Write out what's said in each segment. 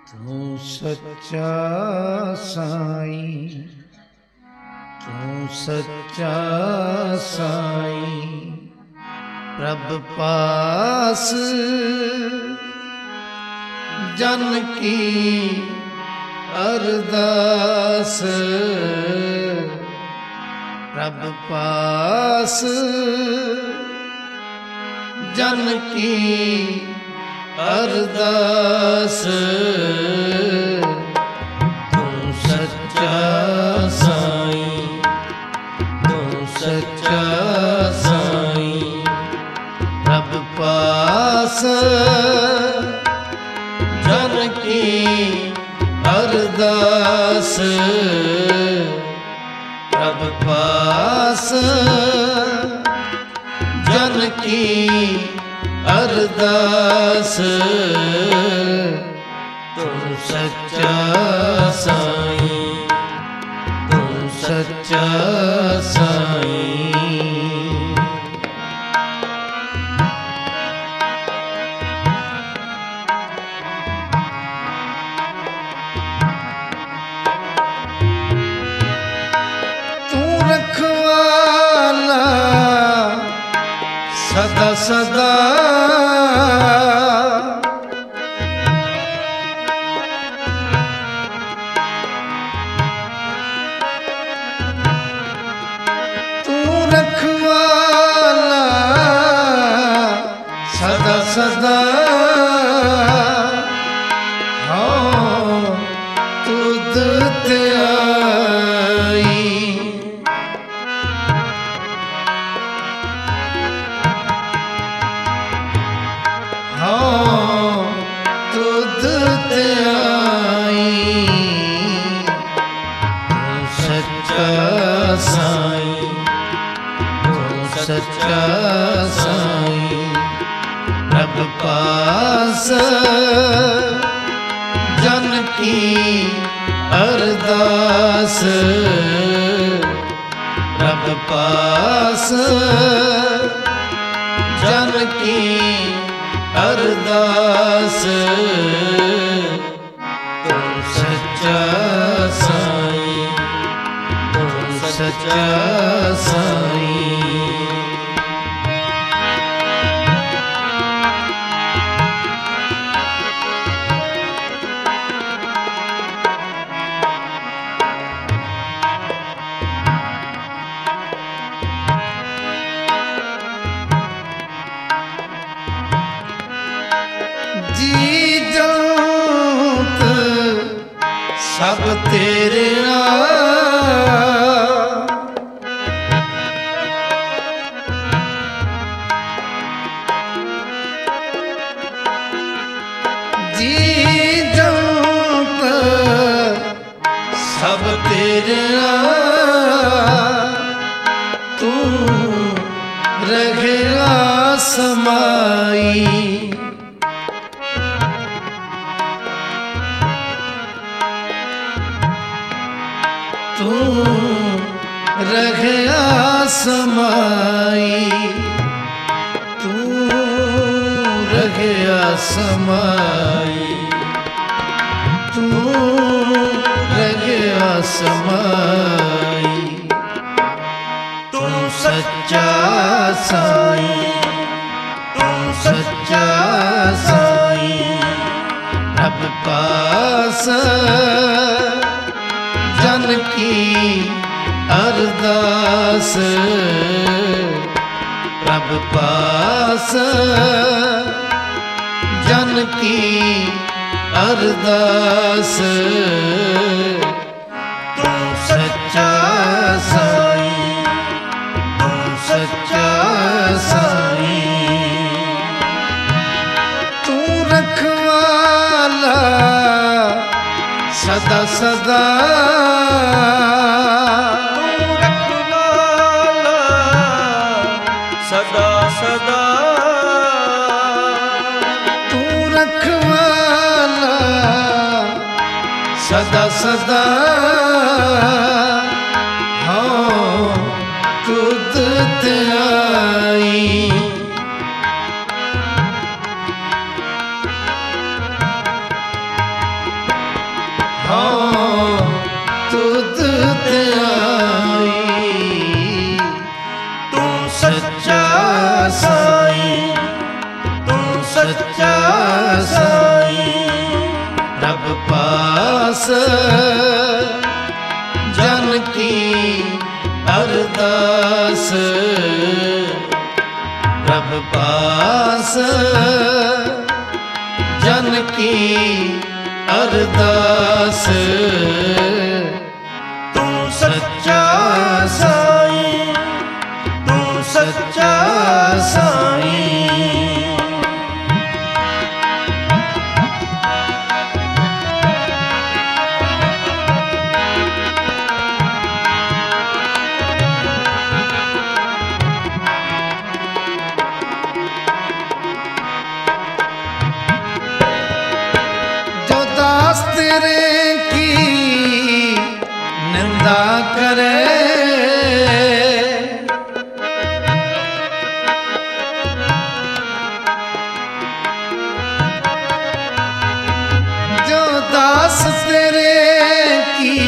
तू सच्चा साईं, तू सच्चा साईं, प्रभ पास जन की अरदास, प्रभ पास जन की अरदास। तू सच्चा साईं, तू सच्चा साईं, प्रभ पास जन की अरदास, प्रभ पास जन की अरदास। तू सच्चा साईं, तू सच्चा साईं। तू रखवाला सदा सदा, तू रखवाला सदा सदा, हाँ तुद ते आई, हाँ तुद ते आई। तू सच्चा साईं, तू सच्चा साईं, प्रभ पास जन की अरदास, प्रभ पास जन की अरदास। तू सच्चा साईं, तू सच्चा साईं। जी जोत सब तेरे जी जोत सब तेरे तू रहेगा समाई। तू रहेगा समाई, तू रहेगा समाई, तू रहेगा समाई। तू सच्चा साईं, तू सच्चा साईं, प्रभ पास जन की अरदास, प्रभ पास जन की अरदास। तू सच्चा साईं, तू सच्चा साईं, तू रखवाला सदा सदा, तू रखवाला सदा सदा, तू रखवाला सदा सदा, हाँ तुद ते आई। जन की अरदास प्रभ पास जन की अरदास तू सच्चा साईं, तू सच्चा साईं। तेरे की निंदा करे जो दास तेरे की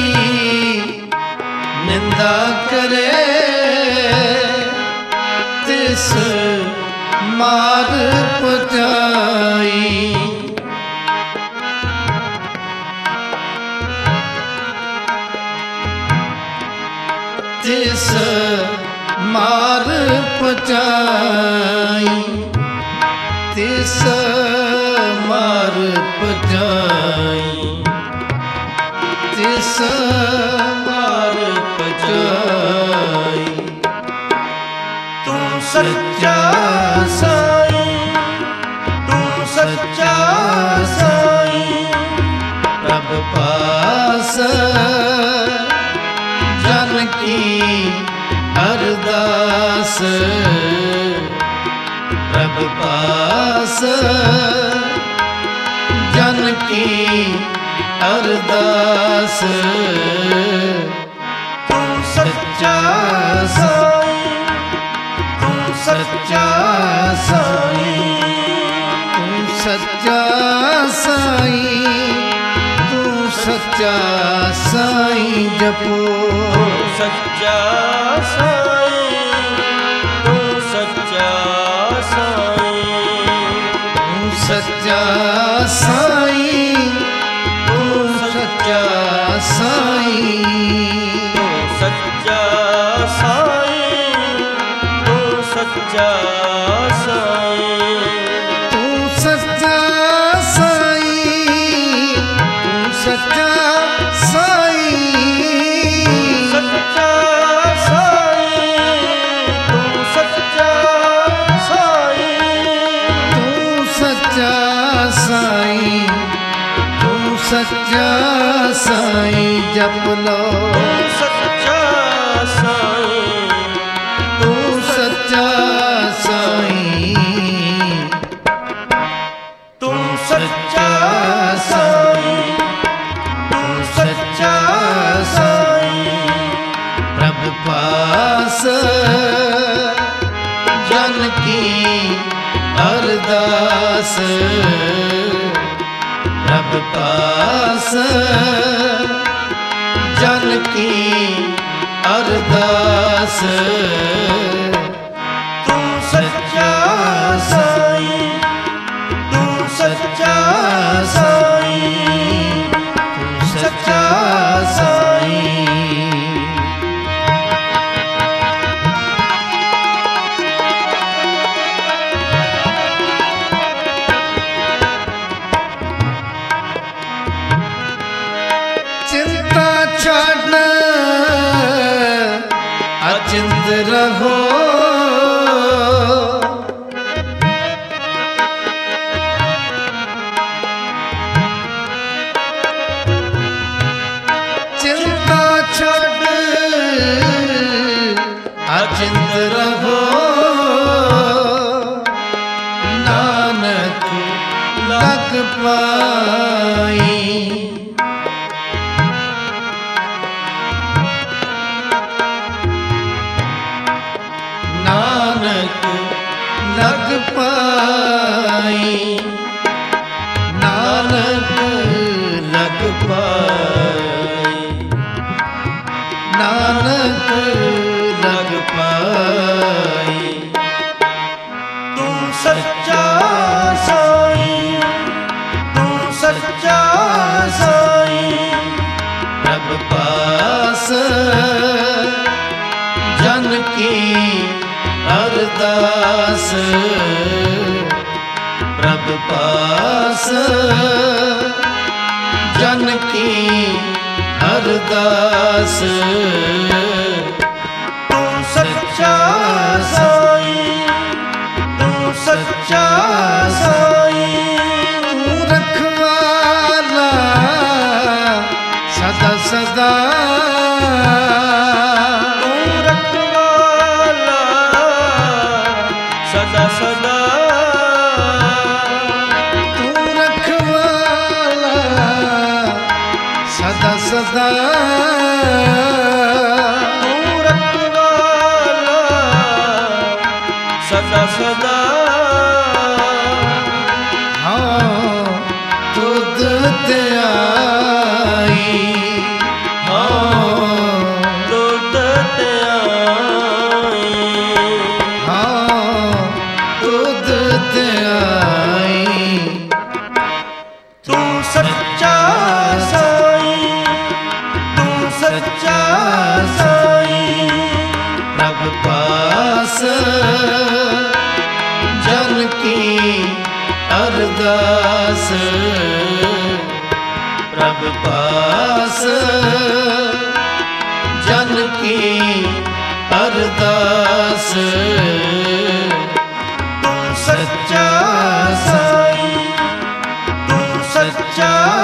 निंदा करे तिस मार पचाई तिस मार पचाई तिस मार पचाई तिस मार पचाई तू सच्चा साईं, तू सच्चा साईं। प्रभ पास जन की अरदास प्रभ पास जन की अरदास तू सच्चा साईं, तू सच्चा साईं। तू सच्चा साईं, तू सच्चा साईं जपो सच्चा साईं, तू सच्चा साईं। तू सच्चा साईं, तू सच्चा साईं। तू सच्चा साईं, तू सच्चा साईं। तू सच्चा साईं, तू सच्चा साईं। सच्चा साईं, तू सच्चा साईं। तू सच्चा साईं, तू सच्चा साईं जप लो सच्चा साईं, तू सच्चा साईं। तू सच्चा साईं, तू सच्चा साईं। प्रभ पास जन की अरदास प्रभ पास जन की अरदास तू सच्चा साईं, तू सच्चा साईं। तू सच्चा साईं। चिंता छाड़ अचिंत रहो चिंता छाड़ अचिंत रहो नानक लग पाई नानक लग पाई नानक लग पाई नानक लग पाई। तू सच्चा साईं, तू सच्चा साईं। ਅਰਦਾਸ ਪ੍ਰਭ ਪਾਸ ਜਨ ਕੀ ਅਰਦਾਸ ਤੂੰ ਸੱਚਾ ਸਾਈਂ, ਤੂੰ ਸੱਚਾ ਸਾਈਂ, ਤੂੰ ਰਖਵਾਲਾ ਸਦਾ ਸਦਾ, ਤੂੰ ਰਖਵਾਲਾ ਸਦਾ ਸਦਾ, ਤੂੰ ਰਖਵਾਲਾ ਸਦਾ ਸਦਾ, ਤੂੰ ਰਖਵਾਲਾ ਸਦਾ ਸਦਾ। ਹਾਂ ਤੁਧ ਤੇ ਆਈ, ਹਾਂ ਦੁੱਧ ਤੇ ਆਈ, ਹਾਂ ਤੁਧ ਤੇ ਆਈ, ਤੂੰ ਸੱਚਾ ਸਾਈਂ, ਤੂੰ ਸੱਚਾ ਸਾਈਂ, ਪ੍ਰਭ ਪਾਸ ਜਨ ਕੀ ਅਰਦਾਸ ਪ੍ਰਭ ਪਾਸ ਜਨ ਕੀ ਅਰਦਾਸ ਤੂੰ ਸੱਚਾ ਸਾਈਂ, ਤੂੰ ਸੱਚਾ